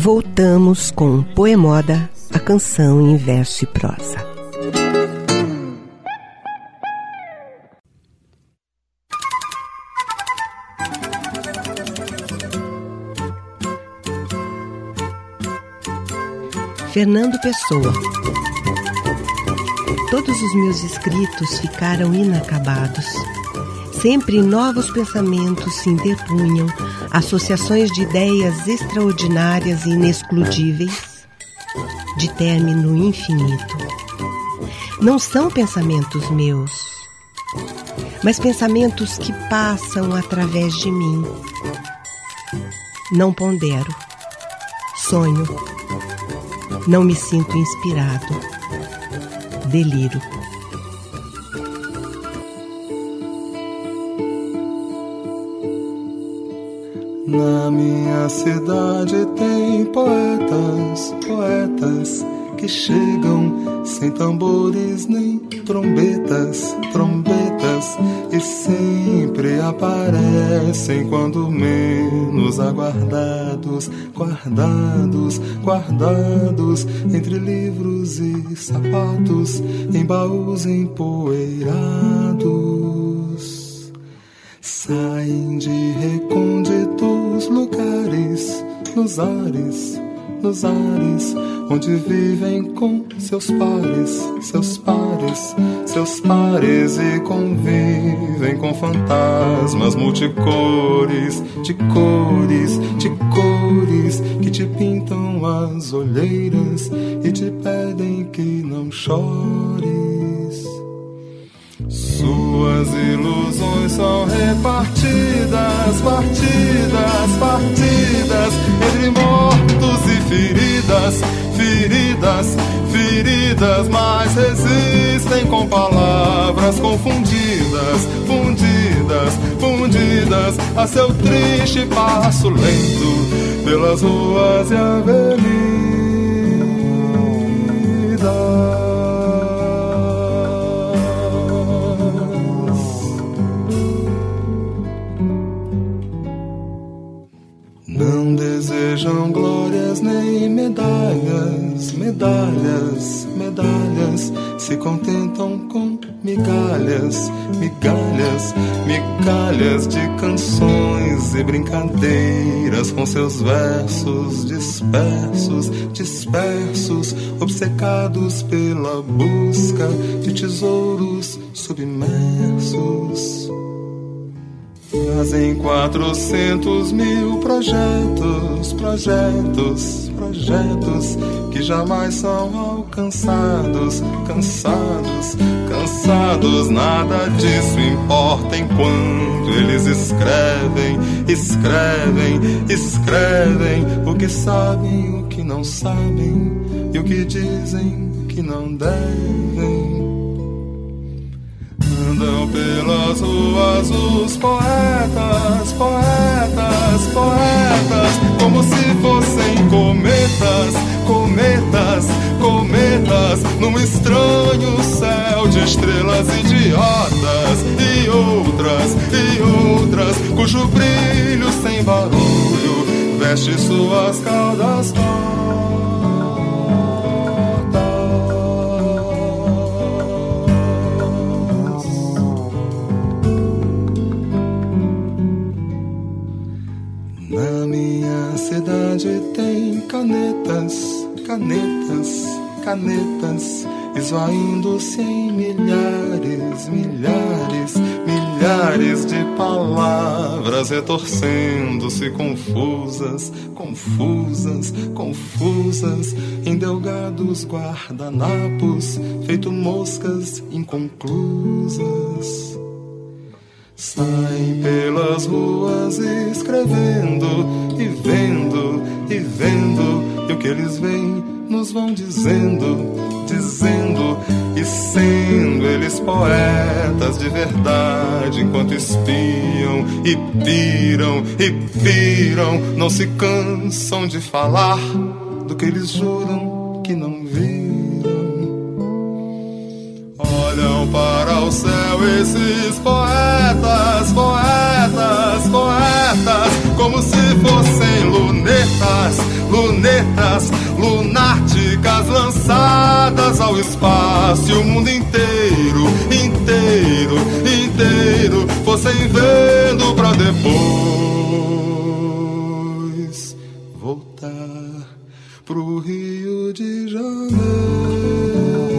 Voltamos com Poemoda, a canção em verso e prosa. Fernando Pessoa. Todos os meus escritos ficaram inacabados. Sempre novos pensamentos se interpunham, associações de ideias extraordinárias e inexcludíveis, de término infinito. Não são pensamentos meus, mas pensamentos que passam através de mim. Não pondero, sonho, não me sinto inspirado, deliro. Na minha cidade tem poetas, poetas que chegam sem tambores nem trombetas, trombetas, e sempre aparecem quando menos aguardados, guardados, guardados entre livros e sapatos, em baús empoeirados. Saem de recônditos lugares, nos ares, onde vivem com seus pares, seus pares, seus pares, e convivem com fantasmas multicores, de cores, de cores, que te pintam as olheiras e te pedem que não chores. Suas ilusões são repartidas, partidas, partidas, entre mortos e feridas, feridas, feridas, mas resistem com palavras confundidas, fundidas, fundidas, a seu triste passo lento pelas ruas e avenidas. Não desejam glórias nem medalhas, medalhas, medalhas, se contentam com migalhas, migalhas, migalhas de canções e brincadeiras, com seus versos dispersos, dispersos, obcecados pela busca de tesouros submersos. Fazem 400 mil projetos, projetos, projetos, que jamais são alcançados, cansados, cansados. Nada disso importa enquanto eles escrevem, escrevem, escrevem o que sabem, o que não sabem, e o que dizem que não devem. Andam pelas ruas os poetas, poetas, poetas, como se fossem cometas, cometas, cometas, num estranho céu de estrelas idiotas, e outras, cujo brilho sem barulho veste suas caudas tortas. Na minha cidade tem canetas, canetas, canetas, esvaindo-se em milhares, milhares, milhares de palavras, retorcendo-se confusas, confusas, confusas, em delgados guardanapos, feito moscas inconclusas. Saem pelas ruas escrevendo, e vendo, e vendo, e o que eles veem nos vão dizendo, dizendo, e sendo eles poetas de verdade, enquanto espiam e piram, não se cansam de falar do que eles juram que não viram. Olham para o céu esses poetas, poetas, poetas, como se fossem lunetas, lunetas, ao espaço e o mundo inteiro, inteiro, inteiro fossem vendo pra depois voltar pro Rio de Janeiro.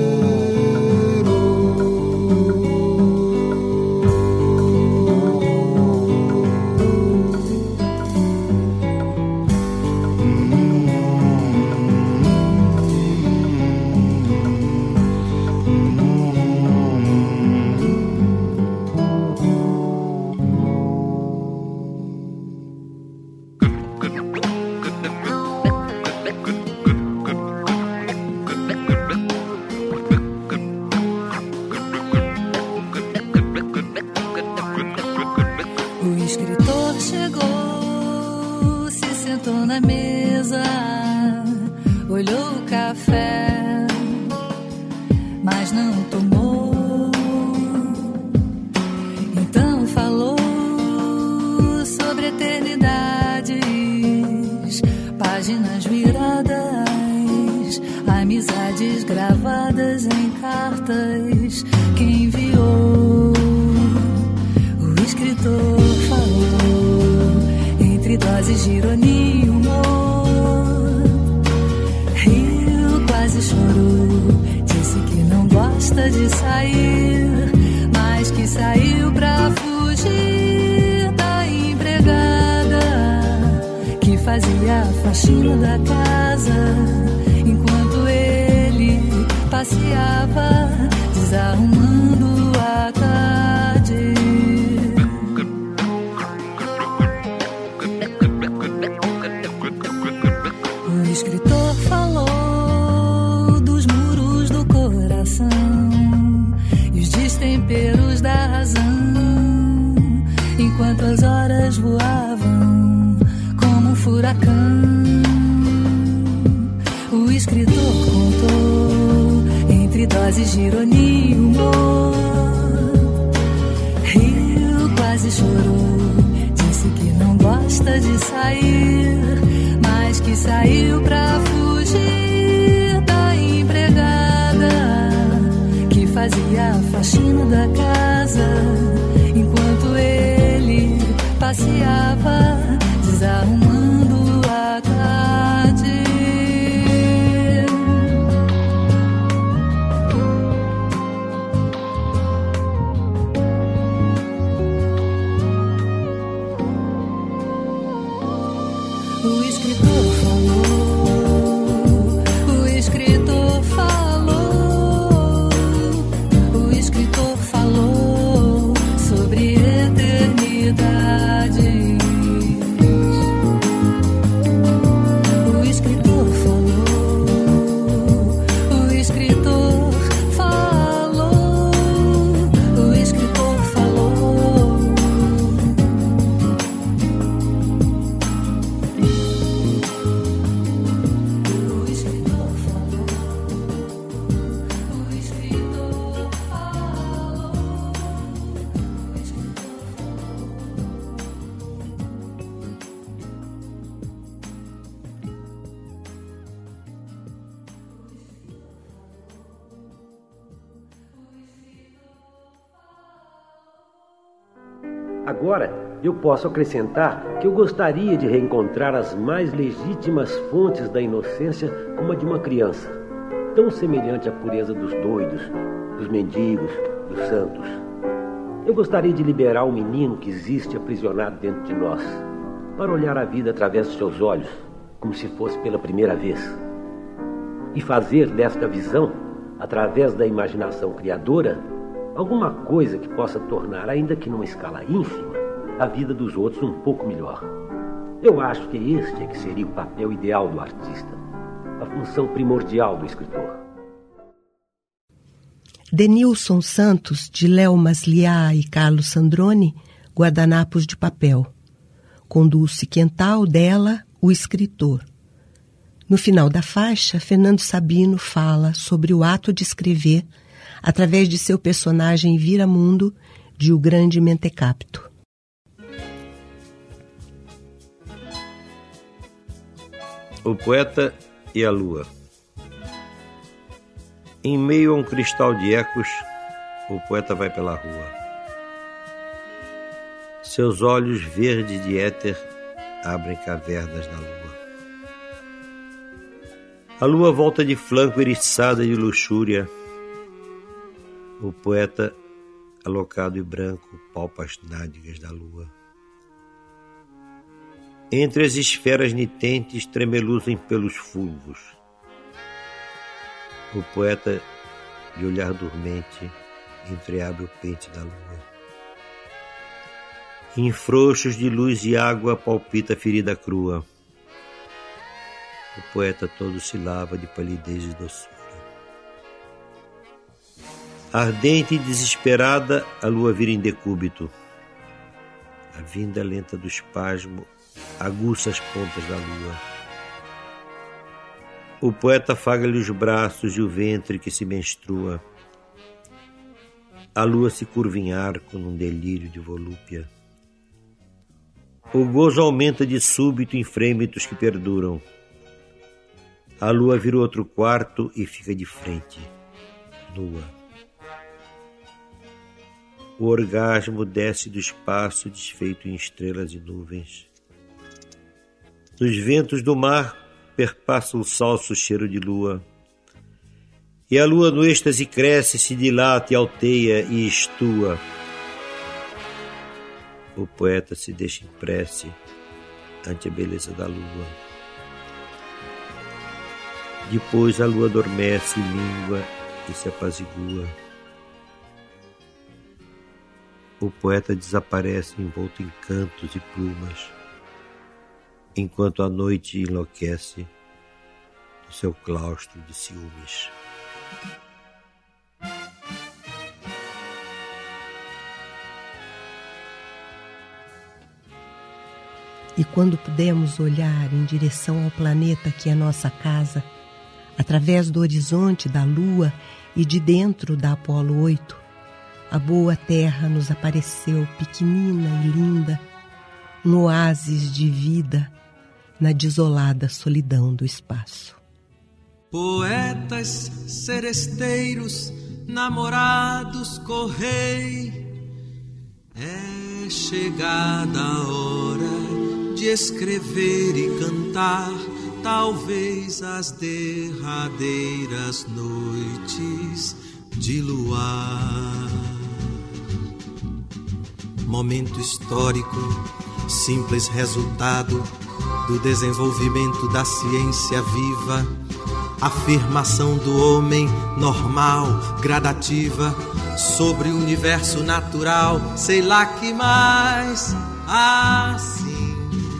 Agora, eu posso acrescentar que eu gostaria de reencontrar as mais legítimas fontes da inocência como a de uma criança, tão semelhante à pureza dos doidos, dos mendigos, dos santos. Eu gostaria de liberar o menino que existe aprisionado dentro de nós, para olhar a vida através dos seus olhos, como se fosse pela primeira vez, e fazer desta visão, através da imaginação criadora, alguma coisa que possa tornar, ainda que numa escala ínfima, a vida dos outros um pouco melhor. Eu acho que este é que seria o papel ideal do artista, a função primordial do escritor. Denilson Santos, de Léo Masliá e Carlos Sandrone, Guardanapos de Papel. Conduz-se Quental dela, o escritor. No final da faixa, Fernando Sabino fala sobre o ato de escrever através de seu personagem Viramundo, de O Grande Mentecapto. O poeta e a lua. Em meio a um cristal de ecos, o poeta vai pela rua. Seus olhos verdes de éter abrem cavernas na lua. A lua volta de flanco eriçada de luxúria. O poeta, alocado e branco, palpa as nádegas da lua. Entre as esferas nitentes tremeluzem pelos fulvos. O poeta, de olhar dormente, entreabre o pente da lua. Em frouxos de luz e água palpita a ferida crua. O poeta todo se lava de palidez e doçura. Ardente e desesperada, a lua vira em decúbito. A vinda lenta do espasmo aguça as pontas da lua. O poeta afaga-lhe os braços e o ventre que se menstrua. A lua se curva em arco num delírio de volúpia. O gozo aumenta de súbito em frêmitos que perduram. A lua vira outro quarto e fica de frente, nua. O orgasmo desce do espaço desfeito em estrelas e nuvens. Nos ventos do mar perpassa o salso cheiro de lua. E a lua no êxtase cresce, se dilata e alteia e estua. O poeta se deixa em prece ante a beleza da lua. Depois a lua adormece e mingua e se apazigua. O poeta desaparece envolto em cantos e plumas, enquanto a noite enlouquece no seu claustro de ciúmes. E quando pudermos olhar em direção ao planeta que é nossa casa, através do horizonte da Lua e de dentro da Apolo 8, a boa terra nos apareceu pequenina e linda, um oásis de vida na desolada solidão do espaço. Poetas, seresteiros, namorados, correi, é chegada a hora de escrever e cantar, talvez as derradeiras noites de luar. Momento histórico, simples resultado do desenvolvimento da ciência viva, afirmação do homem normal, gradativa, sobre o universo natural, sei lá que mais, assim.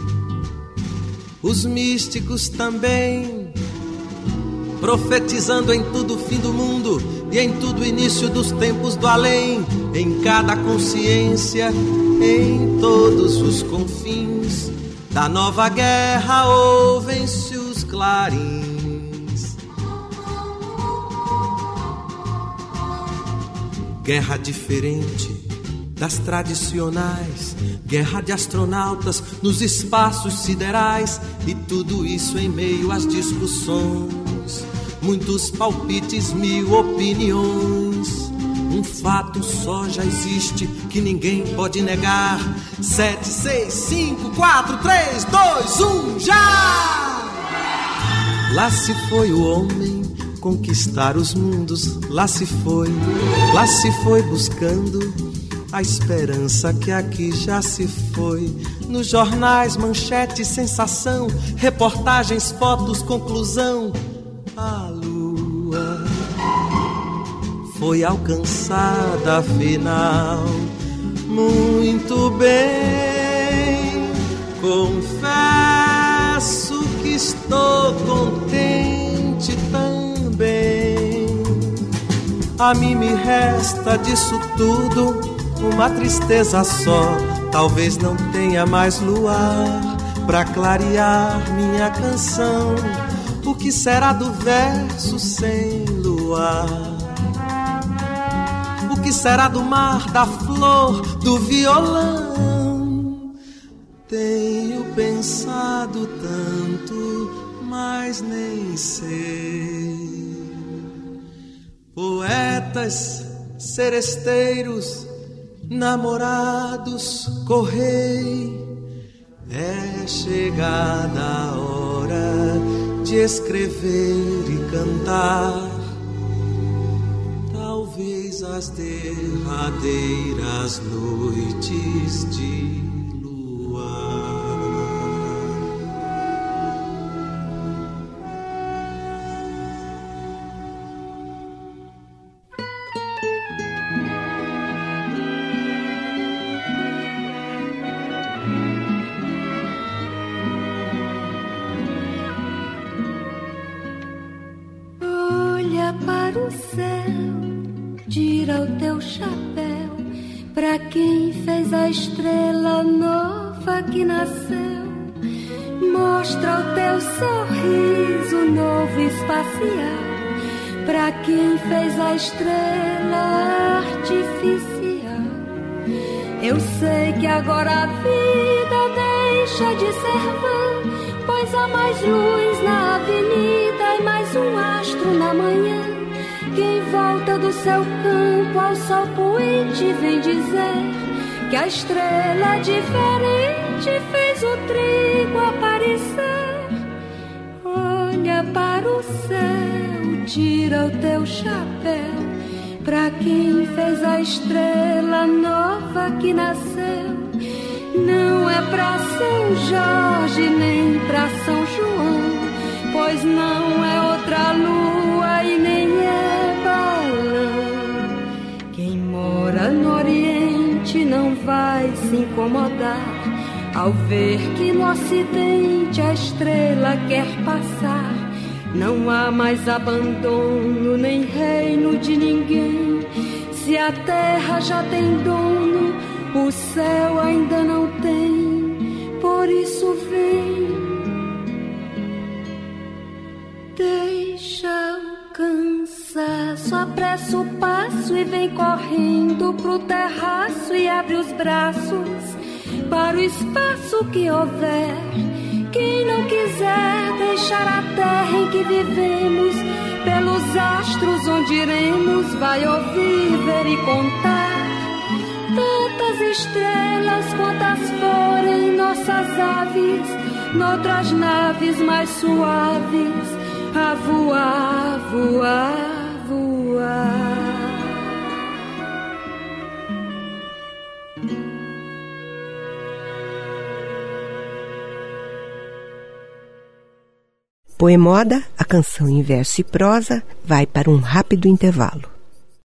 Os místicos também, profetizando em tudo o fim do mundo e em tudo o início dos tempos do além, em cada consciência, em todos os confins da nova guerra ouvem-se os clarins. Guerra diferente das tradicionais, guerra de astronautas nos espaços siderais, e tudo isso em meio às discussões, muitos palpites, mil opiniões. Um fato só já existe que ninguém pode negar: 7, 6, 5, 4, 3, 2, 1, já! Lá se foi o homem conquistar os mundos, lá se foi buscando a esperança que aqui já se foi. Nos jornais, manchete, sensação, reportagens, fotos, conclusão. A lua foi alcançada afinal. Muito bem, confesso que estou contente também. A mim me resta disso tudo uma tristeza só, talvez não tenha mais luar pra clarear minha canção. O que será do verso sem luar? O que será do mar, da flor, do violão? Tenho pensado tanto, mas nem sei Poetas, seresteiros, namorados, correi. É chegada a hora de escrever e cantar. Talvez as derradeiras noites de para o céu, tira o teu chapéu pra quem fez a estrela nova que nasceu. Mostra o teu sorriso novo espacial pra quem fez a estrela artificial. Eu sei que agora a vida deixa de ser vã, pois há mais luz na avenida e mais um astro na manhã. Quem volta do seu campo ao sol poente vem dizer que a estrela diferente fez o trigo aparecer. Olha para o céu, tira o teu chapéu pra quem fez a estrela nova que nasceu. Não é pra São Jorge nem pra São João, pois não é outra lua e nem é balão. Quem mora no Oriente não vai se incomodar ao ver que no Ocidente a estrela quer passar. Não há mais abandono nem reino de ninguém. Se a terra já tem dono, o céu ainda não tem. Por isso vem, deixa o cansaço, apressa o passo e vem correndo pro terraço e abre os braços para o espaço que houver. Quem não quiser deixar a terra em que vivemos, pelos astros onde iremos, vai ouvir, ver e contar tantas estrelas quantas forem nossas aves, noutras naves mais suaves, a voar, voar, voar. Poemoda, a canção em verso e prosa, vai para um rápido intervalo.